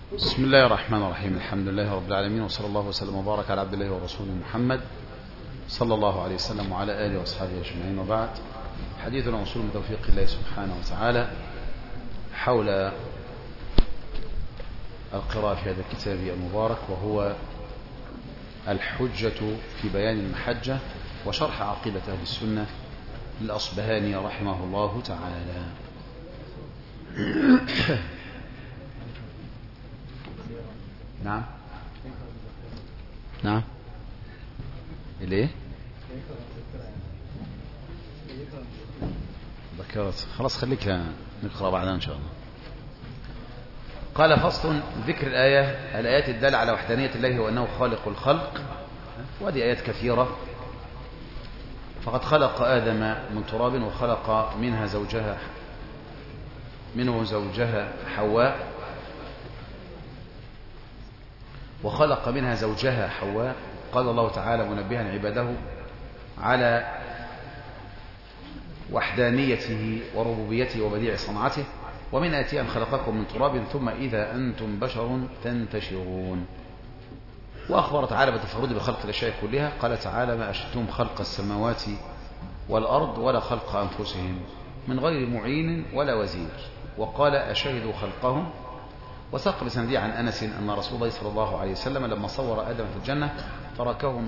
بسم الله الرحمن الرحيم. الحمد لله رب العالمين، وصلى الله وسلم وبارك على عبد الله ورسوله محمد صلى الله عليه وسلم وعلى آله وأصحابه أجمعين، وبعد. حديثنا موصول من توفيق الله سبحانه وتعالى حول القراءة في هذا الكتاب المبارك، وهو الحجة في بيان المحجة وشرح عقيدة أهل السنة للأصبهاني رحمه الله تعالى. نعم ليه ذكرت خلاص، خليك نقرأ بعدها إن شاء الله. قال: فصل: ذكر الآيات الدالة على وحدانية الله وأنه خالق الخلق. وهذه آيات كثيرة. فقد خلق آدم من تراب، وخلق منه زوجها حواء، وخلق منها زوجها حواء. قال الله تعالى منبها عباده على وحدانيته وربوبيته وبديع صنعته: ومن آياته أن خلقكم من تراب ثم إذا أنتم بشر تنتشرون. وأخبر تعالى بالتفرد بخلق الأشياء كلها. قال تعالى: ما أشهدتم خلق السماوات والأرض ولا خلق أنفسهم من غير معين ولا وزير. وقال: أشهدوا خلقهم. وساق بسندي عن أنس أن رسول الله صلى الله عليه وسلم لما صور آدم في الجنة تركه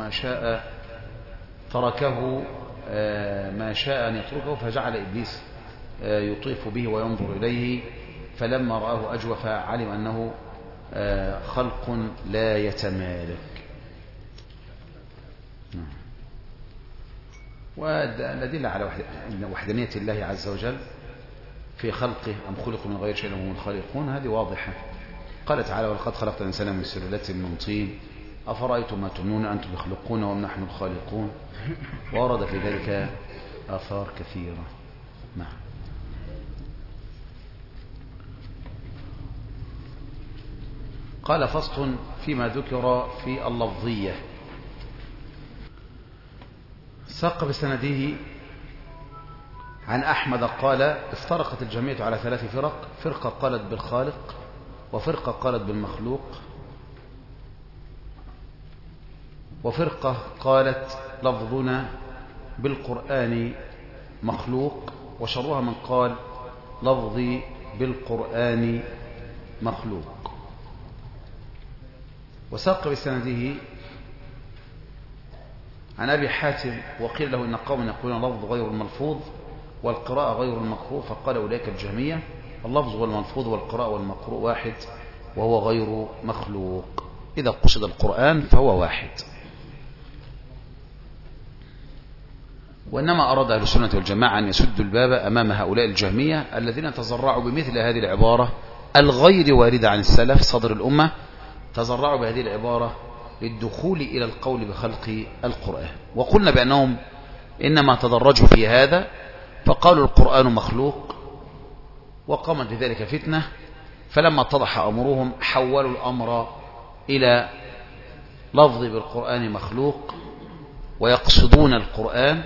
ما شاء أن يتركه، فجعل إبليس يطيف به وينظر إليه، فلما رآه أجوف علم أنه خلق لا يتمالك. والأدلة على وحدانية الله عز وجل في خلقه: أم خلقوا من غير شيء وهم الخالقون. هذه واضحة. قال تعالى: ولقد خلقنا الإنسان من سلالة من طين أفرأيتم ما تمنون أنتم تخلقون وأم نحن الخالقون. ورد في ذلك آثار كثيرة. نعم. قال: فصل فيما ذكر في اللفظية. ساق بسنده عن أحمد قال: افترقت الجمعية على 3 فرق: فرقة قالت بالخالق، وفرقة قالت بالمخلوق، وفرقة قالت لفظنا بالقرآن مخلوق، وشرها من قال لفظي بالقرآن مخلوق. وساق بسنده عن أبي حاتم: وقيل له إن قوما يقولون لفظ غير الملفوظ والقراءة غير المقروء، فقال أولئك الجهمية: اللفظ والملفوظ والقراءة والمقروء واحد وهو غير مخلوق. إذا قصد القرآن فهو واحد. وإنما أراد أهل السنة والجماعة أن يسدوا الباب أمام هؤلاء الجهمية الذين تزرعوا بمثل هذه العبارة الغير واردة عن السلف صدر الأمة، تزرعوا بهذه العبارة للدخول إلى القول بخلق القرآن. وقلنا بأنهم إنما تدرجوا في هذا، فقالوا القرآن مخلوق، وقامت بذلك فتنة، فلما اتضح أمرهم حولوا الأمر إلى لفظ بالقرآن مخلوق ويقصدون القرآن،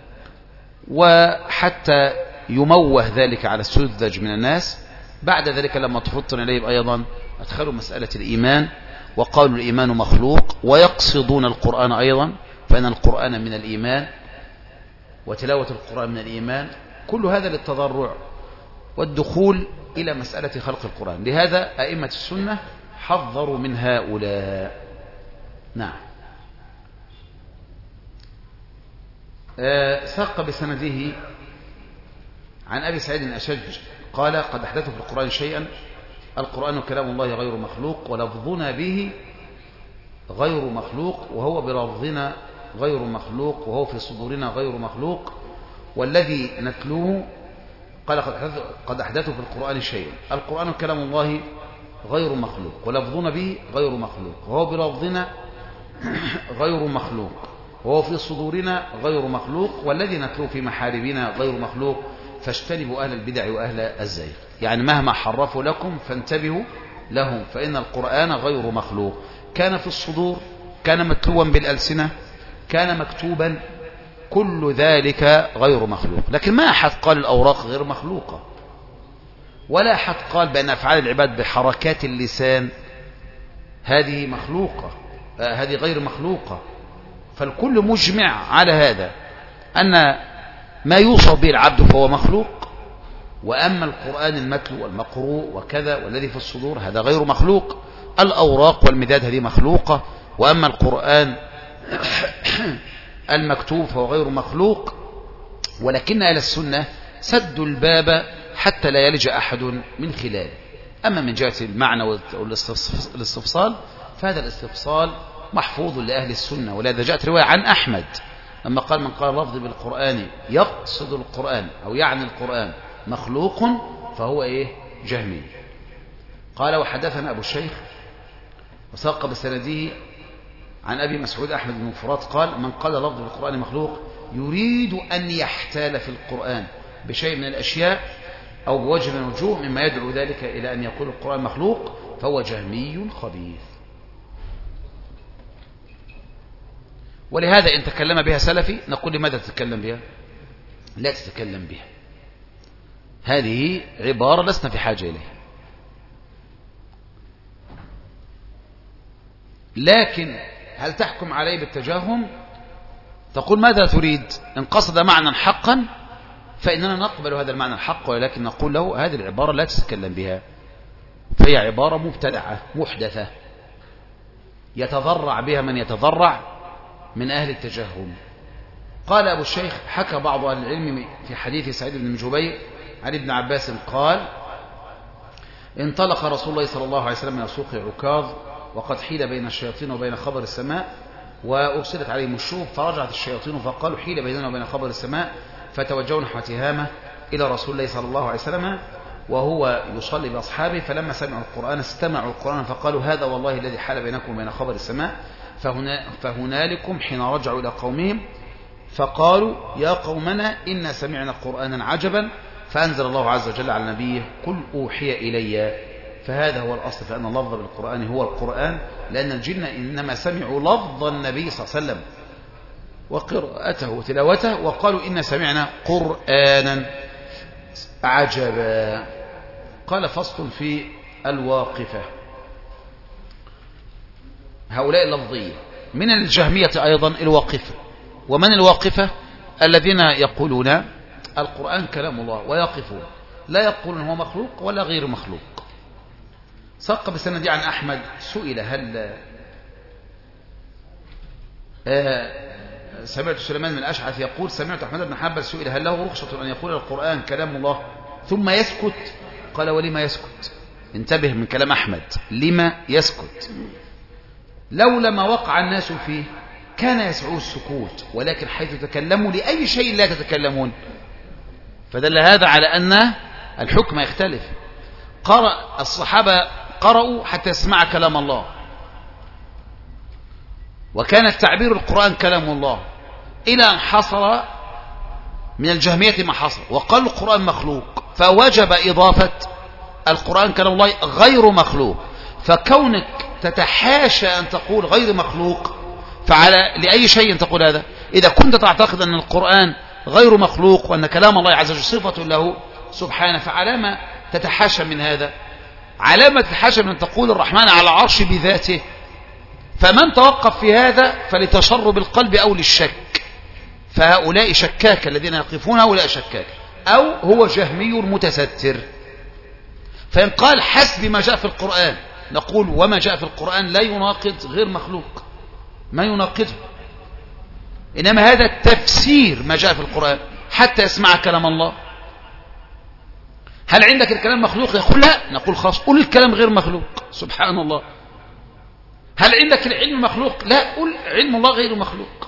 وحتى يموه ذلك على السذج من الناس. بعد ذلك لما تفطن إليهم أيضا أدخلوا مسألة الإيمان وقالوا الإيمان مخلوق، ويقصدون القرآن أيضا، فإن القرآن من الإيمان وتلاوة القرآن من الإيمان. كل هذا للتضرع والدخول إلى مسألة خلق القرآن. لهذا أئمة السنة حذروا من هؤلاء. نعم. ساق بسنده عن أبي سعيد الأشج قال: قد أحدثوا في القرآن شيئا: القرآن كلام الله غير مخلوق، ولفظنا به غير مخلوق، وهو بلفظنا غير مخلوق، وهو في صدورنا غير مخلوق، والذي نتلوه. قال: قد أحدثوا في القرآن شيئا: القرآن كلام الله غير مخلوق، ولفظنا به غير مخلوق، وهو بلفظنا غير مخلوق، وهو في صدورنا غير مخلوق، والذي نتلوه في محاربنا غير مخلوق، فاجتنبوا أهل البدع وأهل الزيغ. يعني مهما حرفوا لكم فانتبهوا لهم، فإن القرآن غير مخلوق. كان في الصدور، كان متلوا بالألسنة، كان مكتوبا، كل ذلك غير مخلوق. لكن ما أحد قال الأوراق غير مخلوقة، ولا أحد قال بأن أفعال العباد بحركات اللسان هذه مخلوقة، هذه غير مخلوقة. فالكل مجمع على هذا، أن ما يوصف به العبد فهو مخلوق، وأما القرآن المتلو والمقروء وكذا والذي في الصدور هذا غير مخلوق. الأوراق والمداد هذه مخلوقة، وأما القرآن المكتوب فهو غير مخلوق. ولكن أهل السنة سدوا الباب حتى لا يلج أحد من خلاله. أما من جهة المعنى والاستفصال فهذا الاستفصال محفوظ لأهل السنة. ولهذا جاءت رواية عن أحمد لما قال: من قال لفظ بالقرآن يقصد القرآن أو يعني القرآن مخلوق فهو جهمي. قال: وحدثنا أبو الشيخ وساق بسنده عن أبي مسعود أحمد بن فرات قال: من قال لفظ بالقرآن مخلوق يريد أن يحتال في القرآن بشيء من الأشياء أو بوجه من الوجوه مما يدعو ذلك إلى أن يقول القرآن مخلوق فهو جهمي خبيث. ولهذا إن تكلم بها سلفي نقول: لماذا تتكلم بها؟ لا تتكلم بها، هذه عبارة لسنا في حاجة إليها. لكن هل تحكم عليه بالتجهم؟ تقول: ماذا تريد؟ إن قصد معنى حقا فإننا نقبل هذا المعنى الحق، ولكن نقول له: هذه العبارة لا تتكلم بها، فهي عبارة مبتدعة محدثة يتضرع بها من يتضرع من أهل التجهم. قال أبو الشيخ: حكى بعض أهل العلم في حديث سعيد بن جبير عن ابن عباس قال: انطلق رسول الله صلى الله عليه وسلم من سوق عكاظ وقد حيل بين الشياطين وبين خبر السماء وأرسلت عليهم الشوب، فرجعت الشياطين فقالوا: حيل بيننا وبين خبر السماء، فتوجهوا نحو تهامة إلى رسول الله صلى الله عليه وسلم وهو يصلي بأصحابه، فلما سمعوا القرآن استمعوا القرآن فقالوا: هذا والله الذي حال بينكم وبين خبر السماء. فهنالكم حين رجعوا إلى قومهم فقالوا: يا قومنا إنا سمعنا قرآنا عجبا، فأنزل الله عز وجل على نبيه: قل أوحي إلي. فهذا هو الأصل، فأن اللفظ بالقرآن هو القرآن، لأن الجن إنما سمعوا لفظ النبي صلى الله عليه وسلم وقراءته وتلاوته وقالوا: إنا سمعنا قرآنا عجبا. قال: فصل في الواقفة. هؤلاء اللفظية من الجهمية أيضا الواقفة. ومن الواقفة؟ الذين يقولون القرآن كلام الله ويقفون، لا يقولون هو مخلوق ولا غير مخلوق. ساق بسند عن أحمد سئل: هل سمعت سليمان من الأشعث يقول: سمعت أحمد بن حنبل سئل: هل له رخصة أن يقول القرآن كلام الله ثم يسكت؟ قال: ولما يسكت؟ انتبه من كلام أحمد، لما يسكت؟ لولا وقع الناس فيه كان يسعوا السكوت، ولكن حيث تكلموا لأي شيء لا تتكلمون، فدل هذا على أن الحكم يختلف. الصحابة قرأوا حتى يسمع كلام الله، وكان التعبير القرآن كلام الله، إلى أن حصل من الجهمية ما حصل وقال القرآن مخلوق، فوجب إضافة القرآن كلام الله غير مخلوق. فكونك تتحاشى أن تقول غير مخلوق، فعلى لأي شيء تقول هذا؟ إذا كنت تعتقد أن القرآن غير مخلوق وأن كلام الله عز وجل صفة له سبحانه، فعلامة تتحاشى من هذا؟ علامة تتحاشى من أن تقول الرحمن على العرش بذاته. فمن توقف في هذا فلتشرب القلب أو للشك، فهؤلاء شكاك، الذين يقفون هؤلاء شكاك، أو هو جهمي متستر. فإن قال حسب ما جاء في القرآن، نقول: وما جاء في القرآن لا يناقض غير مخلوق، ما يناقضه، إنما هذا تفسير ما جاء في القرآن حتى يسمع كلام الله. هل عندك الكلام مخلوق؟ يقول: لا. نقول: خلاص، قل الكلام غير مخلوق. سبحان الله. هل عندك العلم مخلوق؟ لا، قل علم الله غير مخلوق.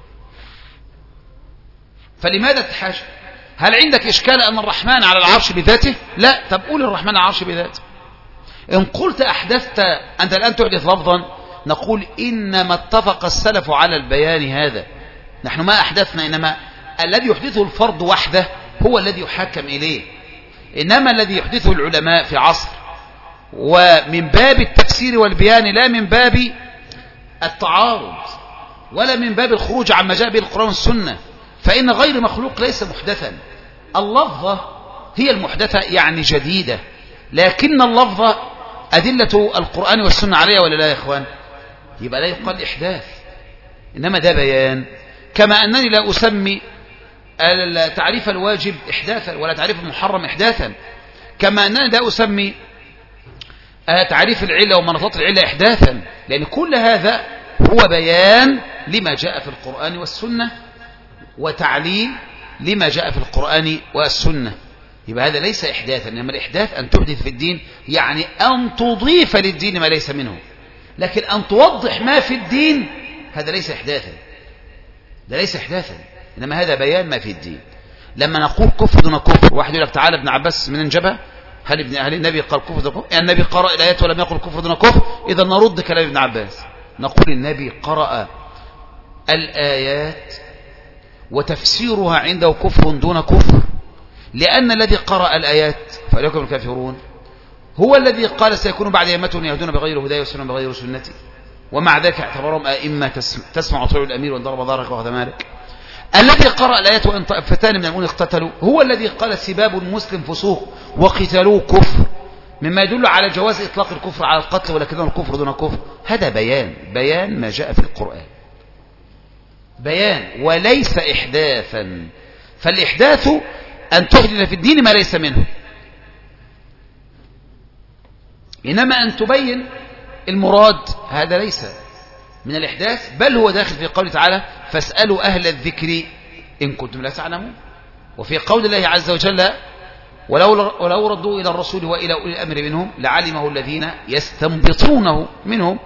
فلماذا تحاشى؟ هل عندك إشكال أن الرحمن على العرش بذاته؟ لا. طب قول الرحمن على العرش بذاته. إن قلت أحدثت أنت الآن تحدث لفظا، نقول: إنما اتفق السلف على البيان هذا، نحن ما أحدثنا، إنما الذي يحدثه الفرد وحده هو الذي يحكم إليه، إنما الذي يحدثه العلماء في عصر ومن باب التفسير والبيان، لا من باب التعارض ولا من باب الخروج عن ما جاء به القرآن والسنة. فإن غير مخلوق ليس محدثا، اللفظة هي المحدثة يعني جديدة، لكن اللفظة أدلة القرآن والسنة عليها ولا لا يا إخوان؟ يبقى لا يقال إحداث، إنما ده بيان. كما أنني لا أسمي تعريف الواجب إحداثا ولا تعريف المحرم إحداثا، كما أنني لا أسمي تعريف العلة ومناطات العلة إحداثا، لأن كل هذا هو بيان لما جاء في القرآن والسنة وتعليل لما جاء في القرآن والسنة. يبقى هذا ليس إحداثا، إنما الإحداث أن تحدث في الدين، يعني أن تضيف للدين ما ليس منه. لكن أن توضح ما في الدين هذا ليس إحداثا، ده ليس إحداثا، إنما هذا بيان ما في الدين. لما نقول كفر دون كفر، واحد يقول لك تعالى ابن عباس من انجبه، هل النبي قال كفر دون كفر؟ يعني النبي قرأ الآيات ولم يقل كفر دون كفر، إذا نرد كلام ابن عباس، نقول النبي قرأ الآيات وتفسيرها عنده كفر دون كفر، لأن الذي قرأ الآيات فليكن الكافرون هو الذي قال سيكون بعد أئمة يهدون بغير هداي ويسنون بغير سنتي، ومع ذلك اعتبرهم أئمة تسمع وتطيع الأمير وإن ضرب ظهرك وأخذ مالك. الذي قرأ الآيات وإن طائفتان من المؤمنين اقتتلوا هو الذي قال سباب المسلم فسوق وقتالوه كفر، مما يدل على جواز إطلاق الكفر على القتل ولكنه الكفر دون كفر. هذا بيان ما جاء في القرآن، بيان وليس إحداثا. فالإحداث أن تحدث في الدين ما ليس منه، إنما أن تبين المراد هذا ليس من الإحداث، بل هو داخل في قوله تعالى فاسألوا أهل الذكر إن كنتم لا تعلمون، وفي قول الله عز وجل ولو ردوا إلى الرسول وإلى أولي الأمر منهم لعلمه الذين يستنبطونه منهم.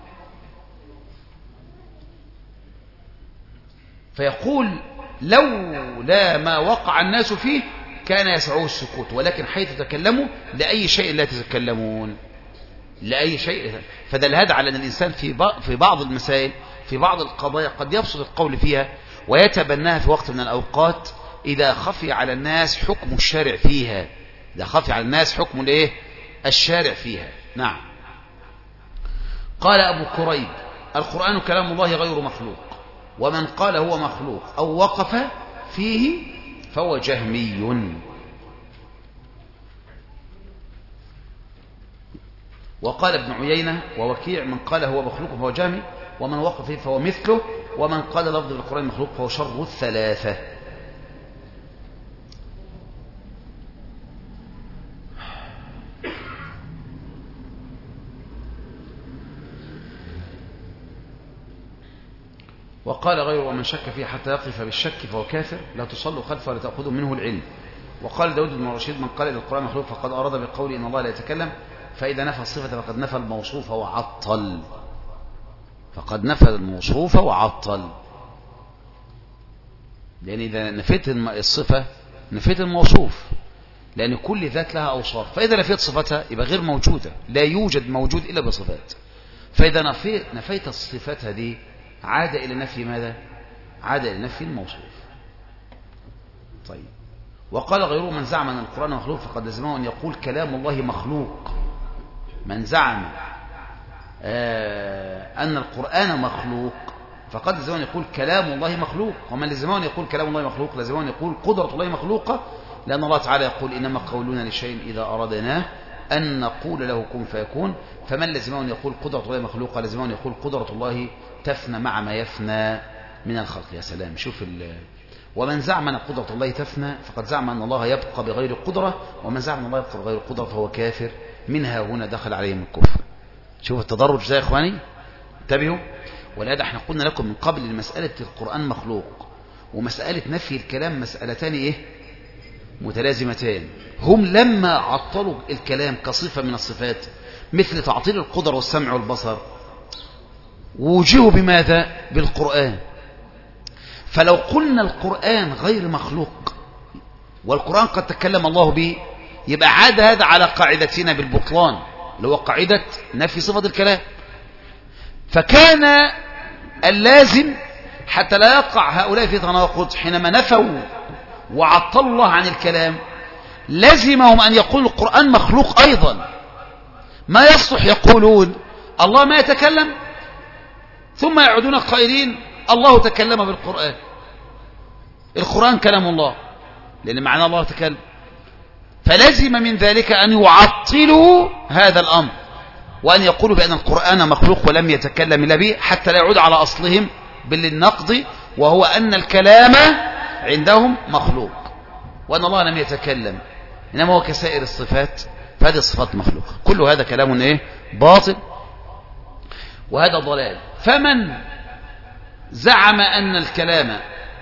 فيقول لولا ما وقع الناس فيه كان يسعه السكوت، ولكن حيث تكلموا لأي شيء لا تتكلمون، لأي شيء. فدل هذا على أن الإنسان في بعض المسائل في بعض القضايا قد يبسط القول فيها ويتبناها في وقت من الأوقات إذا خفي على الناس حكم الشارع فيها، إذا خفي على الناس حكم الإيه؟ الشارع فيها. نعم. قال أبو كريب القرآن كلام الله غير مخلوق، ومن قال هو مخلوق أو وقف فيه فهو جهمي. وقال ابن عيينة ووكيع من قال هو مخلوق فهو جهمي، ومن وقف فيه فهو مثله، ومن قال لفظ القرآن مخلوق فهو شر الثلاثة. وقال غيره ومن شك فيه حتى يقف بالشك فهو كافر، لا تصلوا خلفه ولا تأخذوا منه العلم. وقال داود بن رشيد من قال للقرآن مخلوق فقد أراد بقول إن الله لا يتكلم، فإذا نفى الصفة فقد نفى الموصوف وعطل، فقد نفى الموصوف وعطل، لأن إذا نفيت الصفة نفيت الموصوف، لأن كل ذات لها أوصاف، فإذا نفيت صفتها يبقى غير موجودة، لا يوجد موجود إلا بصفات. فإذا نفيت الصفات هذه عاد إلى نفي ماذا؟ عاد إلى نفي الموصوف. طيب. وقال غيره من زعم أن القرآن مخلوق فقد لزمه أن يقول كلام الله مخلوق. من زعم أن القرآن مخلوق فقد لزمه أن يقول كلام الله مخلوق، ومن لزمه أن يقول كلام الله مخلوق لزمه أن يقول قدرة الله مخلوقة، لأن الله تعالى يقول إنما قولنا لشيء إذا أردناه أن نقول له كن فيكون. فمن لزمه أن يقول قدرة الله مخلوقة لزمه أن يقول قدرة الله تفنى مع ما يفنى من الخلق. يا سلام، شوف ومن زعم أن قدرة الله تفنى فقد زعم أن الله يبقى بغير قدرة، ومن زعم أن الله يبقى بغير قدرة فهو كافر. منها هنا دخل عليهم الكفر. شوف التدرج ده يا إخواني، انتبهوا. ولهذا احنا قلنا لكم من قبل مسألة القرآن مخلوق ومسألة نفي الكلام مسألتان ايه متلازمتان. هم لما عطلوا الكلام كصفة من الصفات مثل تعطيل القدر والسمع والبصر ووجهوا بماذا؟ بالقرآن. فلو قلنا القرآن غير مخلوق والقرآن قد تكلم الله به يبقى عاد هذا على قاعدتنا بالبطلان اللي هو قاعدة نفي صفة الكلام. فكان اللازم حتى لا يقع هؤلاء في تناقض حينما نفوا وعطلوا الله عن الكلام لزمهم أن يقولوا القرآن مخلوق أيضا. ما يصلح يقولون الله ما يتكلم ثم يعودون قائلين الله تكلم بالقرآن، القرآن كلام الله، لأن معنى الله تكلم. فلزم من ذلك أن يعطلوا هذا الأمر وأن يقولوا بأن القرآن مخلوق ولم يتكلم إلا به، حتى لا يعود على أصلهم بالنقض، وهو أن الكلام عندهم مخلوق، وأن الله لم يتكلم، إنما هو كسائر الصفات، فهذه الصفات مخلوقة. كل هذا كلام إيه؟ باطل، وهذا ضلال. فمن زعم أن الكلام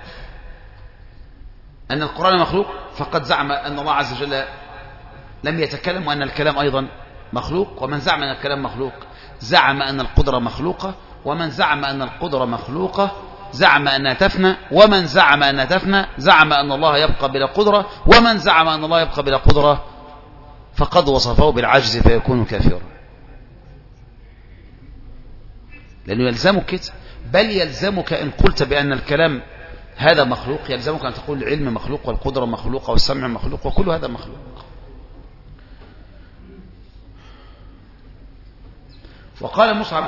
أن القرآن مخلوق فقد زعم أن الله عز وجل لم يتكلم، وأن الكلام أيضا مخلوق. ومن زعم أن الكلام مخلوق زعم أن القدرة مخلوقة، ومن زعم أن القدرة مخلوقة زعم أنها تفنى، ومن زعم أنها تفنى زعم أن الله يبقى بلا قدرة، ومن زعم أن الله يبقى بلا قدرة فقد وصفه بالعجز فيكون كافرا. لأنه يلزمك كده، بل يلزمك إن قلت بأن الكلام هذا مخلوق، يلزمك أن تقول العلم مخلوق، والقدرة مخلوقة، والسمع مخلوق، وكل هذا مخلوق. وقال مصعب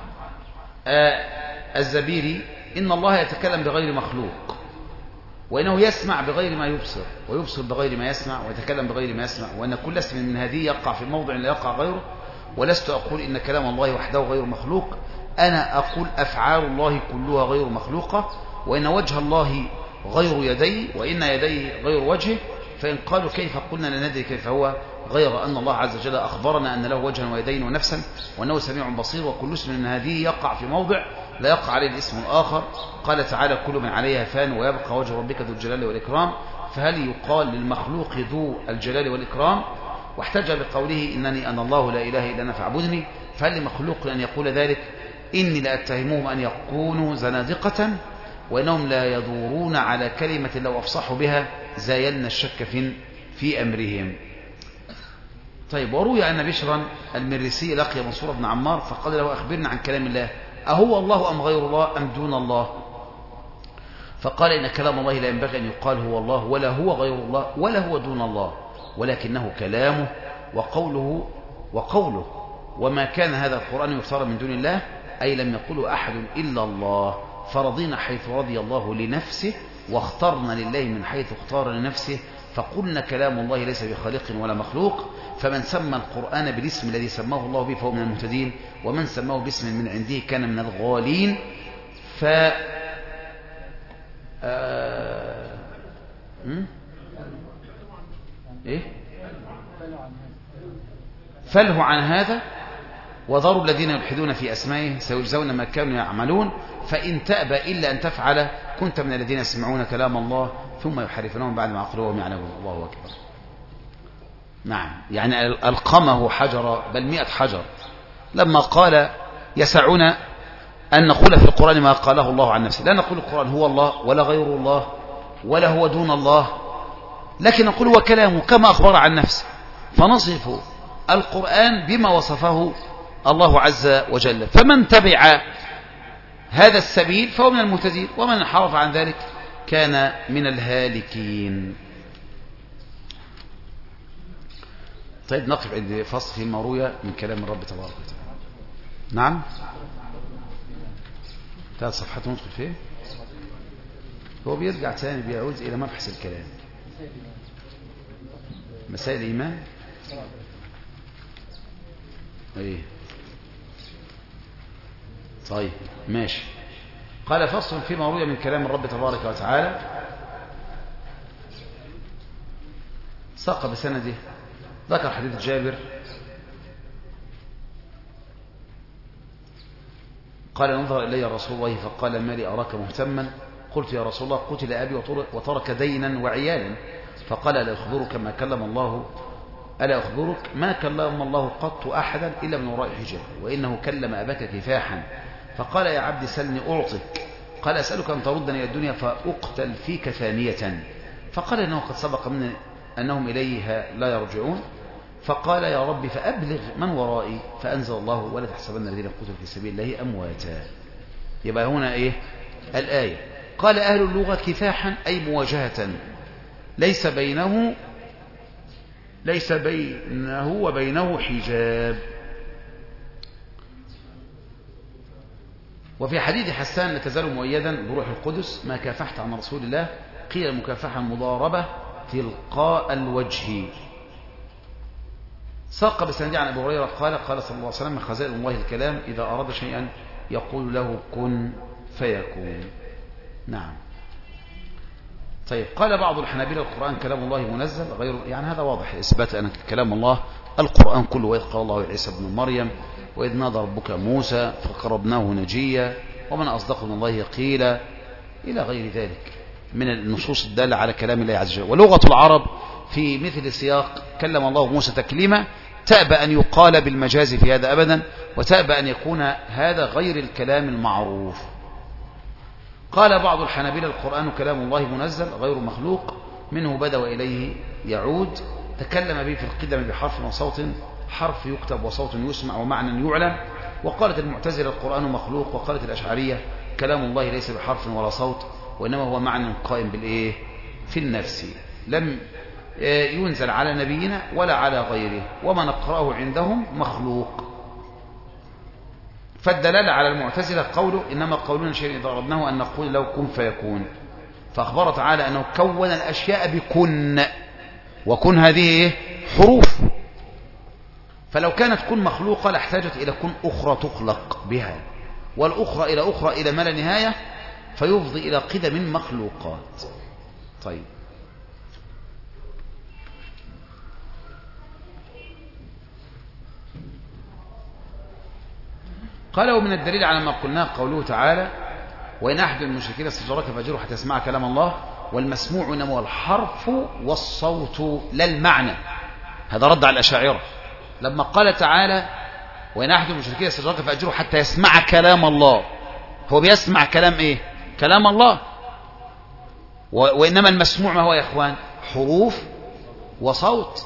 الزبيري إن الله يتكلم بغير مخلوق، وإنه يسمع بغير ما يبصر، ويبصر بغير ما يسمع، ويتكلم بغير ما يسمع، وأن كل اسم من هذه يقع في موضع لا يقع غيره. ولست أقول إن كلام الله وحده غير مخلوق، أنا أقول أفعال الله كلها غير مخلوقة، وإن وجه الله غير يديه، وإن يديه غير وجهه. فإن قالوا كيف قلنا لا ندري كيف هو، غير أن الله عز وجل أخبرنا أن له وجها ويدين ونفسا، وأنه سميع بصير، وكل اسم من هذه يقع في موضع لا يقع عليه الاسم الآخر. قال تعالى كل من عليها فان ويبقى وجه ربك ذو الجلال والإكرام، فهل يقال للمخلوق ذو الجلال والإكرام؟ واحتج بقوله إنني أنا الله لا إله إلا أنا فاعبدني، فهل لمخلوق أن يقول ذلك؟ إني لأتهمهم أن يكونوا زنادقة، وإنهم لا يدورون على كلمة لو أفصحوا بها زايلنا الشك في أمرهم. طيب، وروي أن بشرا المريسي لقي منصور بن عمار فقال له أخبرنا عن كلام الله، أهو الله أم غير الله أم دون الله؟ فقال إن كلام الله لا ينبغي أن يقال هو الله ولا هو غير الله ولا هو دون الله، ولكنه كلامه وقوله، وما كان هذا القرآن يفترى من دون الله، أي لم يقله أحد إلا الله، فرضينا حيث رضي الله لنفسه، واخترنا لله من حيث اختار لنفسه، فقلنا كلام الله ليس بخالق ولا مخلوق. فمن سمى القرآن بالاسم الذي سماه الله به فهو من المهتدين، ومن سماه باسم من عنده كان من الغالين. فله عن هذا وذروا الذين يلحدون في أسمائه سيجزون ما كانوا يعملون، فإن تأبى إلا أن تفعل كنت من الذين يسمعون كلام الله ثم يحرفونه بعد ما عقلوه وهم يعلمون. الله أكبر. نعم، يعني ألقمه حجر بل 100 حجر لما قال يسعنا أن نقول في القرآن ما قاله الله عن نفسه. لا نقول القرآن هو الله ولا غير الله ولا هو دون الله، لكن نقول هو كلامه كما أخبر عن نفسه، فنصف القرآن بما وصفه الله عز وجل. فمن تبع هذا السبيل فهو من المهتدين، ومن انحرف عن ذلك كان من الهالكين. طيب، نقف عند فصل فيما روي من كلام الرب تبارك وتعالى. نعم، 3 صفحات ندخل فيه. هو بيرجع ثاني بيعود إلى مبحث الكلام، مسائل الإيمان. ايه، طيب ماشي. قال فصل فيما روي من كلام الرب تبارك وتعالى، ساق بسنده، ذكر حديث جابر قال نظر إلي رسول الله فقال ما لي أراك مهتما؟ قلت يا رسول الله قتل أبي وترك دينا وعيالا. فقال ألا أخبرك ما كلم الله، ألا أخبرك ما كلم الله قط أحدا إلا من وراء حجاب، وإنه كلم أباك كفاحا. فقال يا عبد سلني أعطك. قال أسألك أن تردني إلى الدنيا فأقتل فيك ثانية. فقال إنه قد سبق من أنهم إليها لا يرجعون. فقال يا رب فأبلغ من ورائي، فأنزل الله ولا تحسبن الذين قتلوا في سبيل الله أمواتا. يبقى هنا إيه الآية؟ قال أهل اللغة كفاحا أي مواجهة، ليس بينه وبينه حجاب. وفي حديث حسان لا تزال مؤيدا بروح القدس ما كافحت عن رسول الله، قيل المكافحة المضاربة تلقاء الوجه. ساق بسندي عن أبي هريرة قال قال صلى الله عليه وسلم: من خزائن الله الكلام، إذا أراد شيئا يقول له كن فيكون. نعم. طيب، قال بعض الحنابلة: القرآن كلام الله منزل غير، يعني هذا واضح إثبات أن كلام الله القرآن كله. وإذ قال الله عيسى ابن مريم وإذ نادى ربك موسى فقربناه نجيا ومن أصدق من الله قيلا إلى غير ذلك من النصوص الدالة على كلام الله عز وجل. ولغة العرب في مثل سياق كلم الله موسى تكليما تأبى أن يقال بالمجاز في هذا أبدا، وتأبى أن يكون هذا غير الكلام المعروف. قال بعض الحنابلة: القرآن كلام الله منزل غير مخلوق، منه بدأ وإليه يعود، تكلم به في القدم بحرف وصوت، حرف يكتب وصوت يسمع ومعنى يعلم. وقالت المعتزلة: القرآن مخلوق. وقالت الأشعرية: كلام الله ليس بحرف ولا صوت، وإنما هو معنى قائم بالإيه؟ في النفس، لم ينزل على نبينا ولا على غيره، وما نقرأه عندهم مخلوق. فالدلالة على المعتزلة قوله: إنما قولنا شيء إذا أردناه أن نقول له كن فيكون. فأخبر تعالى أنه كون الأشياء بكن، وكن هذه حروف، فلو كانت كن مخلوقة لاحتاجت إلى كن أخرى تخلق بها، والأخرى إلى أخرى إلى ما لا نهاية، فيفضي إلى قدم مخلوقات. طيب، قال: ومن الدليل على ما قلناه قوله تعالى: وإن أحد المشركين استجارك فأجره حتى يسمع كلام الله، والمسموع إنما هو الحرف والصوت لا المعنى. هذا رد على الأشاعرة لما قال تعالى: وإن أحد المشركين استجارك فأجره حتى يسمع كلام الله. هو بيسمع كلام إيه؟ كلام الله. وإنما المسموع ما هو يا إخوان؟ حروف وصوت،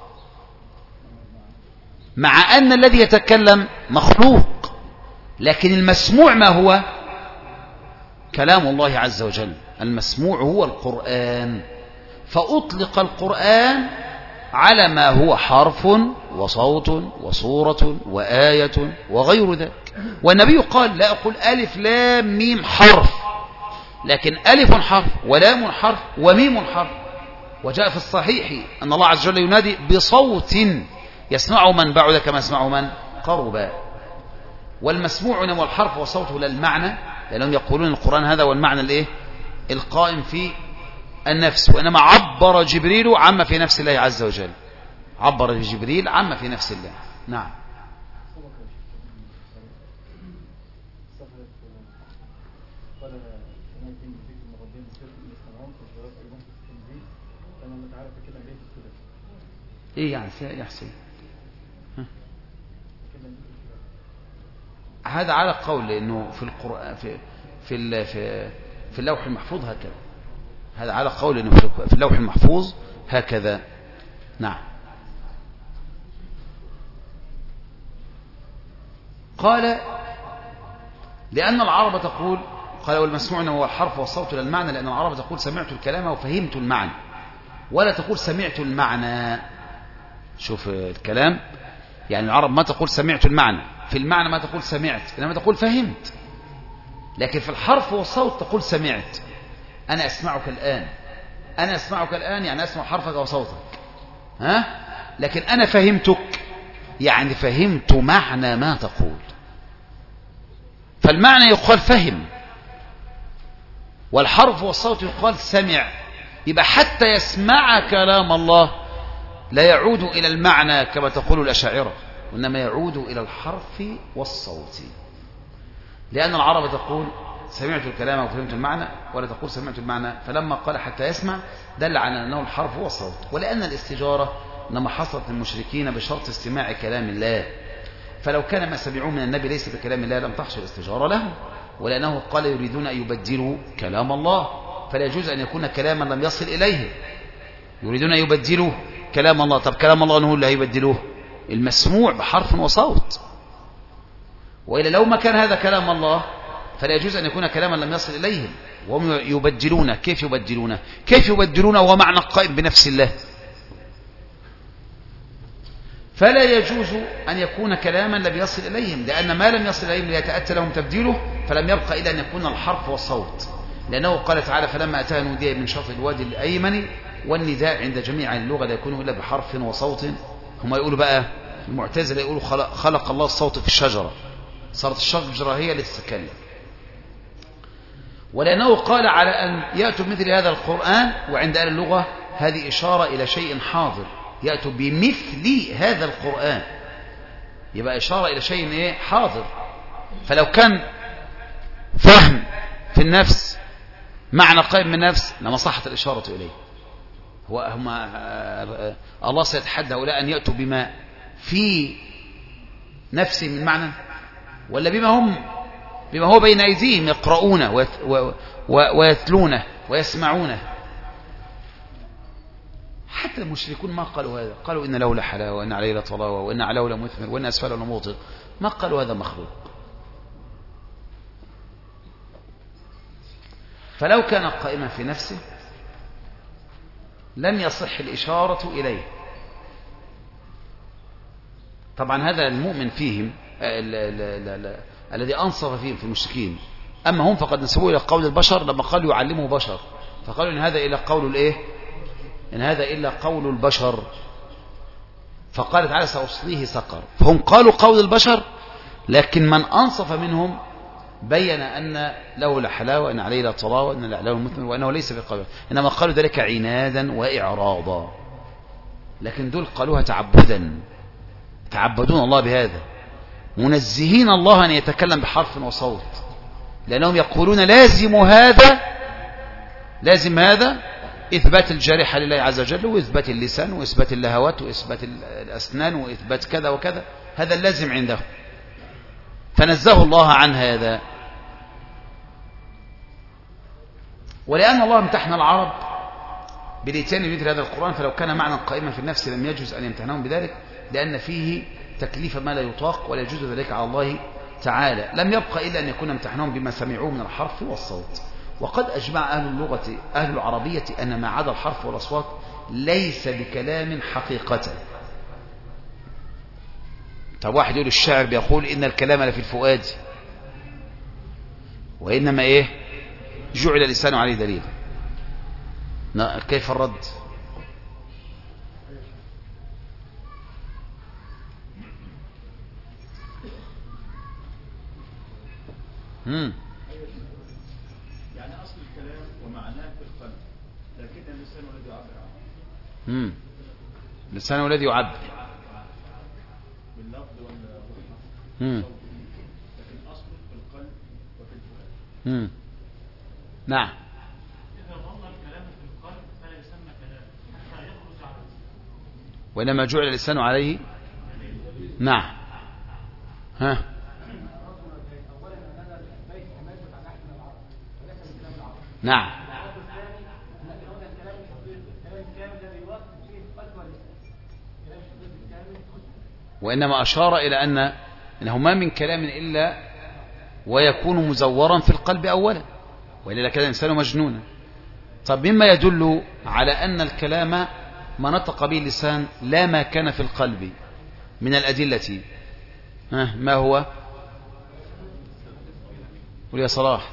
مع أن الذي يتكلم مخلوق، لكن المسموع ما هو؟ كلام الله عز وجل. المسموع هو القرآن، فأطلق القرآن على ما هو حرف وصوت وصورة وآية وغير ذلك. والنبي قال: لا أقول ألف لام ميم حرف، لكن ألف حرف ولام حرف وميم حرف. وجاء في الصحيح أن الله عز وجل ينادي بصوت يسمعه من بعد كما يسمعه من قرب. والمسموع إنما الحرف والصوت لا المعنى، لأنهم يقولون القرآن هذا والمعنى الإيه؟ القائم في النفس. وإنما عبر جبريل عما في نفس الله عز وجل، عبر جبريل عما في نفس الله. نعم. ايه يعني يا حسين؟ هذا على قول انه في القرآن في اللوح المحفوظ هكذا. هذا على قول انه في اللوح المحفوظ هكذا. نعم. قال: لأن العرب تقول، قال: والمسموع هو الحرف والصوت لا المعنى، لأن العرب تقول سمعت الكلام وفهمت المعنى، ولا تقول سمعت المعنى. شوف الكلام، يعني العرب ما تقول سمعت المعنى، في المعنى ما تقول سمعت، إنما تقول فهمت. لكن في الحرف والصوت تقول سمعت. أنا أسمعك الآن، أنا أسمعك الآن يعني أسمع حرفك وصوتك، لكن أنا فهمتك يعني فهمت معنى ما تقول. فالمعنى يقال فهم، والحرف والصوت يقال سمع. يبقى حتى يسمع كلام الله لا يعود إلى المعنى كما تقول الأشاعرة، وإنما يعود إلى الحرف والصوت، لأن العرب تقول سمعت الكلام وفهمت المعنى، ولا تقول سمعت المعنى. فلما قال حتى يسمع دل على أنه الحرف والصوت. ولأن الاستجارة إنما حصلت للمشركين بشرط استماع كلام الله، فلو كان ما سمعوه من النبي ليس بكلام الله لم تحصل استجارة لهم. ولأنه قال يريدون أن يبدلوا كلام الله، فلا يجوز أن يكون كلاما لم يصل إليه. يريدون أن يبدلوا كلام الله. طب كلام الله أنه اللي هيبدلوه المسموع بحرف وصوت، وإلا لو ما كان هذا كلام الله فلا يجوز أن يكون كلاما لم يصل إليهم. وهم يبدلون. كيف يبدلونه؟ كيف يبدلونه وهو معنى قائم بنفس الله؟ فلا يجوز أن يكون كلاما لم يصل إليهم، لأن ما لم يصل إليهم ليتأتى لهم تبديله، فلم يبقى إلا أن يكون الحرف والصوت. لأنه قال تعالى: فلما أتاها نودي من شاطئ الوادي الأيمن، والنداء عند جميع اللغة لا يكون إلا بحرف وصوت هم يقولوا بقى المعتزلة يقولوا خلق الله الصوت في الشجرة، صارت الشجرة هي اللي تتكلم. ولأنه قال على أن يأتوا بمثل هذا القرآن، وعند أهل اللغة هذه إشارة إلى شيء حاضر، يأتوا بمثل هذا القرآن يبقى إشارة إلى شيء إيه؟ حاضر. فلو كان فهم في النفس معنى قائم من النفس لما صحت الإشارة إليه. الله سيتحدى هؤلاء أن يأتوا بما في نفسه من معنى، ولا بما هو بين أيديهم يقرؤونه ويتلونه ويسمعونه. حتى المشركون ما قالوا هذا، قالوا إن له لحلاوة وإن عليه لطلاوة وإن علاه لمثمر وإن أسفله لموطر، ما قالوا هذا مخلوق. فلو كان قائما في نفسه لم يصح الإشارة إليه. طبعا هذا المؤمن فيهم الذي أنصف فيهم في المشركين. أما هم فقد نسبوه إلى قول البشر لما قالوا يعلمه بشر، فقالوا إن هذا إلا قول الإيه؟ إن هذا إلا قول البشر. فقال تعالى سأصليه سقر. فهم قالوا قول البشر، لكن من أنصف منهم بين أن له لحلاوة وأن عليه لطلاوة وأن له مثمر وأنه ليس بقول، إنما قالوا ذلك عنادا وإعراضا. لكن دول قالوها تعبدا، تعبدون الله بهذا، منزهين الله أن يتكلم بحرف وصوت، لأنهم يقولون لازم هذا إثبات الجارحة لله عز وجل، وإثبات اللسان، وإثبات اللهوات، وإثبات الأسنان، وإثبات كذا وكذا، هذا اللازم عنده، فنزه الله عن هذا. ولأن الله امتحن العرب بالإتيان بمثل هذا القرآن، فلو كان معنى قائما في النفس لم يجوز أن يمتحنهم بذلك، لأن فيه تكليف ما لا يطاق ولا يجوز ذلك على الله تعالى. لم يبقى إلا أن يكون امتحنهم بما سمعوه من الحرف والصوت. وقد أجمع أهل اللغة أهل العربية أن ما عدا الحرف والأصوات ليس بكلام حقيقة. طب واحد يقول الشاعر بيقول إن الكلام لفي الفؤاد وإنما إيه جعل لسانه عليه دليل. كيف الرد؟ يعني أصل الكلام ومعناه في القلب، لكن اللسان الذي يعبر عنه. اللسان الذي يعبر باللفظ والحرف، لكن أصله في القلب وفي الفؤاد. نعم. إذا ظل الكلام في القلب فلا يسمى كلام حتى يخرج عنه، وإنما جعل اللسان عليه. نعم. ها. نعم. وإنما أشار إلى أنه ما من كلام إلا ويكون مزورا في القلب أولا، وإلا كان الإنسان مجنونا. طب مما يدل على أن الكلام ما نطق به اللسان لا ما كان في القلب من الأدلة، ما هو؟ قل يا صلاح.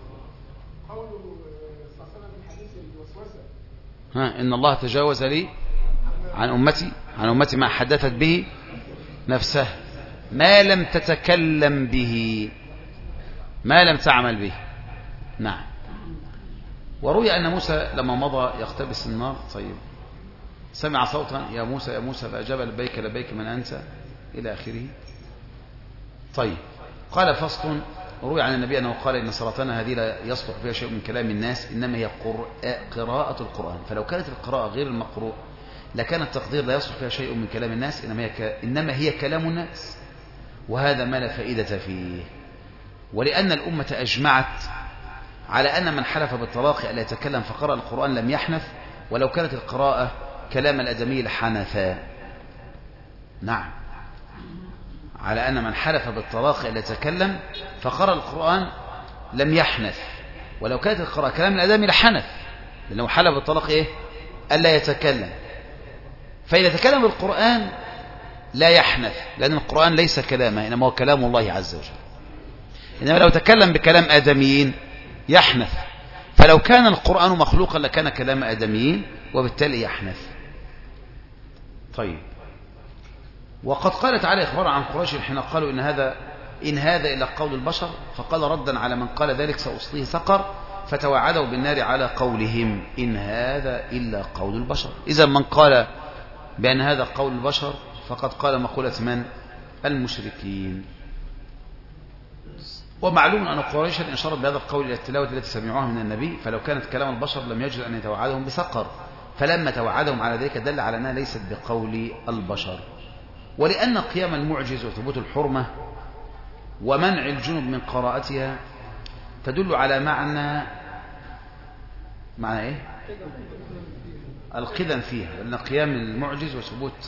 إن الله تجاوز لي عن أمتي ما حدثت به نفسه ما لم تتكلم به ما لم تعمل به. نعم. وروي أن موسى لما مضى يقتبس النار، طيب، سمع صوتا يا موسى يا موسى فأجاب لبيك لبيك من أنت إلى آخره. طيب، قال فصل. روي عن النبي أنه قال إن صلاتنا هذه لا يصلح فيها شيء من كلام الناس، إنما هي قراءة القرآن. فلو كانت القراءة غير المقروء لكان التقدير لا يصلح فيها شيء من كلام الناس، إنما هي كلام الناس، وهذا ما لا فائدة فيه. ولأن الأمة أجمعت على أن من حلف بالطلاق ألا يتكلم فقرأ القرآن لم يحنث، ولو كانت القراءة كلام الأدمي لحنثا. نعم، على أن من حلف بالطلاق ألا يتكلم فقرأ القرآن لم يحنث، ولو كانت القراءة كلام الأدمي لحنث، لأنه حلف بالطلاق إيه؟ ألا يتكلم. فإذا تكلم بالقرآن لا يحنث، لأن القرآن ليس كلامه، إنما هو كلام الله عز وجل. إنما لو تكلم بكلام آدميين يحنث، فلو كان القرآن مخلوقا لكان كلام آدميين وبالتالي يحنث. طيب، وقد قال تعالى إخبارا عن قريش حين قالوا إن هذا إلا قول البشر، فقال ردا على من قال ذلك سأصليه سقر، فتوعدوا بالنار على قولهم إن هذا إلا قول البشر. إذا من قال بأن هذا قول البشر فقد قال مقولة من؟ المشركين. ومعلوم أن قريشا إشارت بهذا القول إلى التلاوة التي سمعوها من النبي، فلو كانت كلام البشر لم يجد أن يتوعدهم بسقر، فلما توعدهم على ذلك دل على أنها ليست بقول البشر. ولأن قيام المعجز وثبوت الحرمة ومنع الجنب من قراءتها تدل على معنى إيه؟ القدم فيها، لأن قيام المعجز وثبوت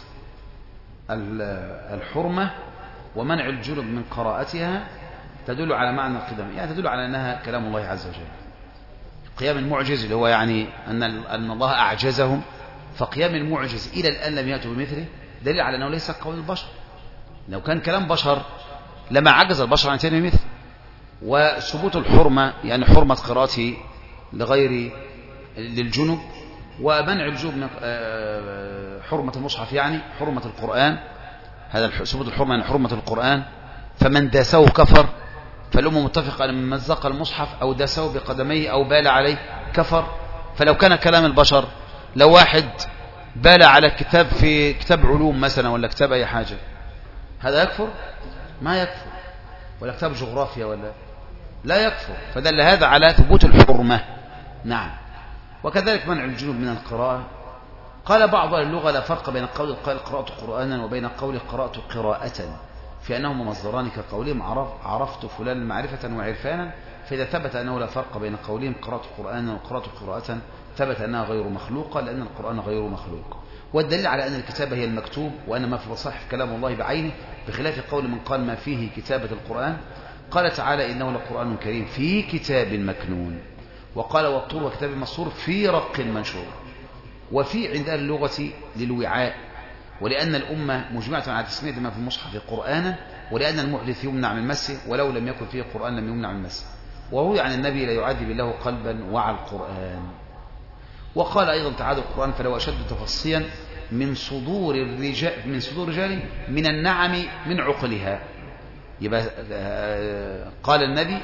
الحرمة ومنع الجنب من قراءتها تدل على معنى القدم، يعني تدل على أنها كلام الله عز وجل. قيام المعجز اللي هو يعني أن الله أعجزهم، فقيام المعجز إلى الآن لم يأتوا بمثله دليل على أنه ليس قول البشر. لو كان كلام بشر لما عجز البشر عن تاني مثل. وثبوت الحرمة يعني حرمة قراءته لغير للجنب، ومنع الجنب من حرمة المصحف يعني حرمة القرآن، هذا ثبوت الحرمة يعني حرمة القرآن، فمن داسه كفر، فالأمة متفقة أن من مزق المصحف أو داسه بقدميه أو بال عليه كفر. فلو كان كلام البشر، لو واحد بال على كتاب في كتاب علوم مثلا ولا كتاب أي حاجة، هذا يكفر؟ ما يكفر. ولا كتاب جغرافيا ولا لا يكفر. فدل هذا على ثبوت الحرمة. نعم. وكذلك منع الجنوب من القراءة. قال بعض اللغة لا فرق بين قول القائل قرأت قرآنا وبين قول قرأت قراءة، في أنهما مصدران كقولهم عرفت فلان معرفة وعرفانا، فإذا ثبت أنه لا فرق بين قولهم قرأت قرآنا وقرأت قراءة ثبت أنها غير مخلوقة، لأن القرآن غير مخلوق. والدليل على أن الكتابة هي المكتوب، وأن ما في المصاحف كلام الله بعينه، بخلاف قول من قال ما فيه كتابة القرآن. قال تعالى إنه لقرآن كريم في كتاب مكنون، وقال والطور وكتاب مسطور في رق منشور. وفي عند أهل اللغة للوعاء، ولأن الأمة مجمعة على تسمية ما في المصحف قرآنا، ولأن المحدث يمنع من مسه، ولو لم يكن فيه قرآن لم يمنع من مسه. وهو عن النبي لا يعذب الله قلبا وعى القرآن. وقال أيضا تعالى القرآن فلو أشد تفصيا من صدور رجال من النعم من عقلها. يبقى قال النبي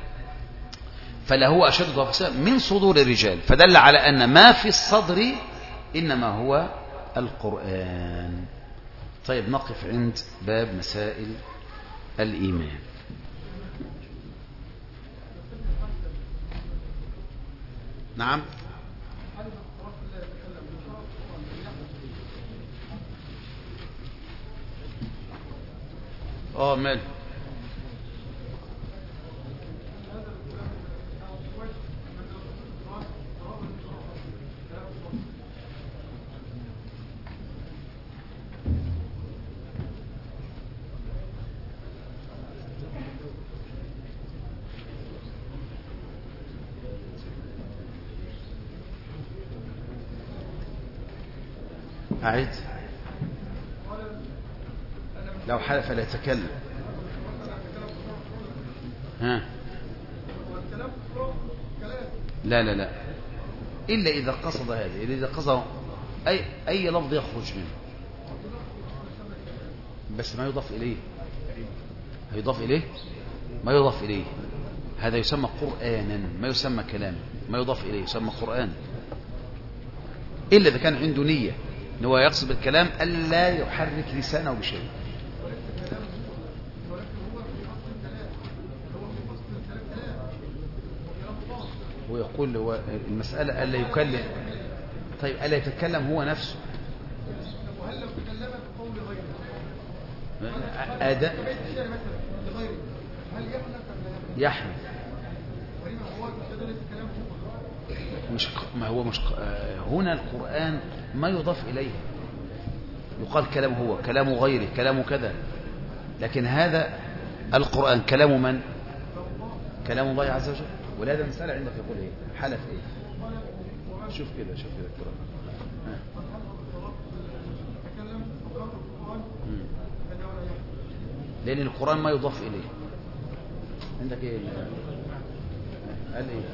فله أشد تفصيلا من صدور الرجال، فدل على أن ما في الصدر إنما هو القرآن. طيب نقف عند باب مسائل الإيمان. نعم. مال أعيد. لو حلف لا يتكلم. لا لا لا، إلا إذا قصد هذا، إلا إذا قصد أي لفظ يخرج منه، بس ما يضاف إليه. هيضاف إليه ما يضاف إليه، هذا يسمى قرآنا، ما يسمى كلاما. ما يضاف إليه يسمى قرآن، إلا إذا كان عنده نية إن هو يقصد بالكلام ألا يحرك لسانه بشيء. ويقول هو المسألة ألا يكلم. طيب ألا يتكلم هو نفسه؟ وهل لو تكلم بقول غيره أداء هل يحلف؟ مش ما هو مش هنا القرآن ما يضاف إليه، يقال كلامه هو، كلام غيره، كلام كذا، لكن هذا القرآن كلام من؟ كلام الله عز وجل. ولهذا مسألة عندك يقول ايه؟ حلف ايه؟ شوف كده القرآن. لأن القرآن ما يضاف إليه. عندك ايه؟ قال ايه؟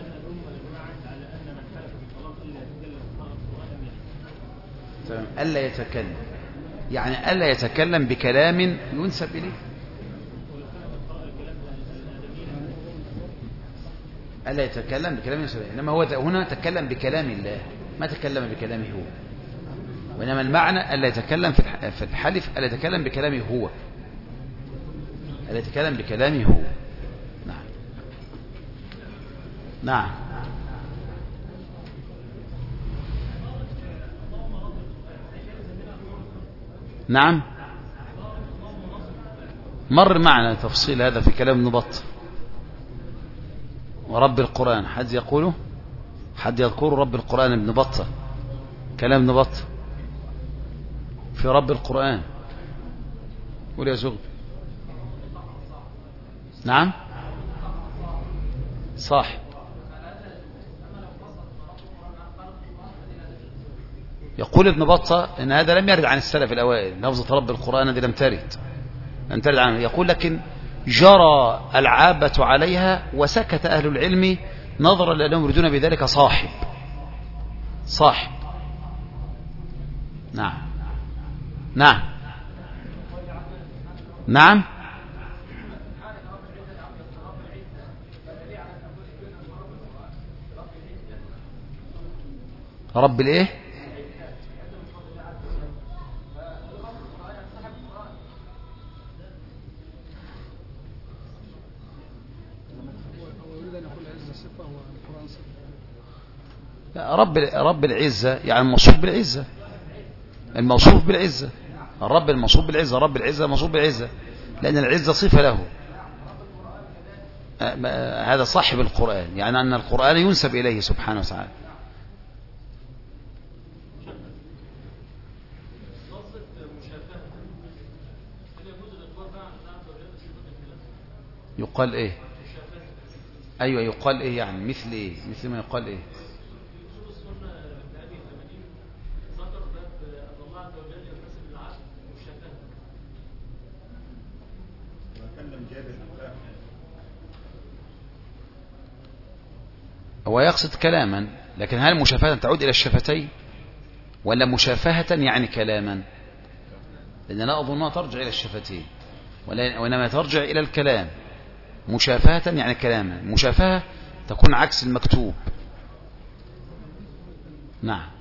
تمام. ألا يتكلم. يعني ألا يتكلم بكلام ينسب إليه، ألا يتكلم بكلام ينسب إليه. إنما هو هنا تكلم بكلام الله، ما تكلم بكلامه هو، وإنما المعنى ألا يتكلم في الحلف، ألا يتكلم بكلامه هو، ألا يتكلم بكلامه هو. نعم نعم. نعم مر معنا تفصيل هذا في كلام ابن بطة. ورب القرآن حد يقوله، حد يذكر رب القرآن ابن بطة، كلام ابن بطة في رب القرآن. قول يا زغب. نعم صح. يقول ابن بطة ان هذا لم يرد عن السلف الاوائل، لفظة رب القرآن هذه لم ترد عنه. يقول لكن جرى العابة عليها وسكت اهل العلم نظرا لانهم يريدون بذلك صاحب. نعم نعم نعم. رب الايه؟ لا، رب العزة يعني الموصوف بالعزة الرب الموصوف بالعزة، رب العزة الموصوف بالعزة، لأن العزة صفة له. هذا صاحب القرآن، يعني أن القرآن ينسب إليه سبحانه وتعالى. يقال إيه؟ أيوة يقال إيه يعني؟ مثل إيه؟ مثل ما يقال إيه؟ هو يقصد كلاما، لكن هل مشافهة تعود إلى الشفتين ولا مشافهة يعني كلاما؟ لأن لا أظنها ترجع إلى الشفتين، وإنما ترجع إلى الكلام. مشافهة يعني كلاما، مشافهة تكون عكس المكتوب. نعم.